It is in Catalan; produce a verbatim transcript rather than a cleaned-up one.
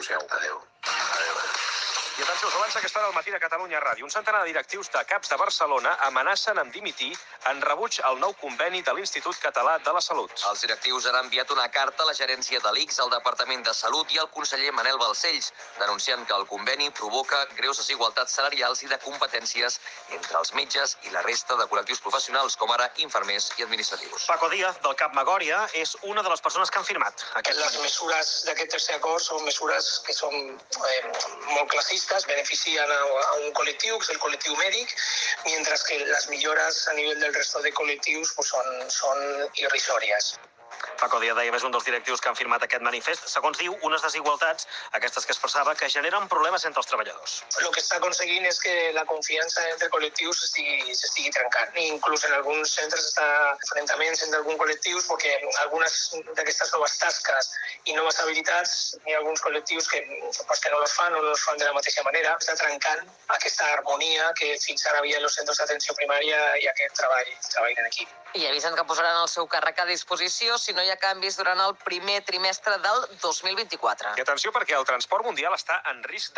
Adéu-siau. Adéu. Adéu. I atenció, us avança aquesta hora al matí de Catalunya Ràdio. Un centenar de directius de CAPs de Barcelona amenacen amb dimitir en rebuig al nou conveni de l'Institut Català de la Salut. Els directius han enviat una carta a la gerència de l'I C S, al Departament de Salut i al conseller Manel Balcells, denunciant que el conveni provoca greus desigualtats salarials i de competències entre els metges i la resta de col·lectius professionals, com ara infermers i administratius. Paco Díaz, del CAP Magòria, és una de les persones que han firmat aquest Les mesures d'aquest tercer acord són mesures que són eh, molt classistes, beneficien a, a un col·lectiu, que és el col·lectiu mèdic, mentre que les millores a nivell del resto de col·lectius pues, són, són irrisòries. Paco Díaz deia, és un dels directius que han firmat aquest manifest. Segons diu, unes desigualtats, aquestes que expressava, que generen problemes entre els treballadors. El que està aconseguint és que la confiança entre col·lectius s'estigui trencant. Inclús en alguns centres està enfrontaments entre alguns col·lectius perquè algunes d'aquestes noves tasques i noves habilitats hi ha alguns col·lectius que, pues, que no les fan o no les fan de la mateixa manera. Està trencant aquesta harmonia que fins ara havia en els centres d'atenció primària i aquest treball, treball en equip. I avisen que posaran el seu càrrec a disposició si no hi ha canvis durant el primer trimestre del dos mil vint-i-quatre. I atenció, perquè el transport mundial està en risc de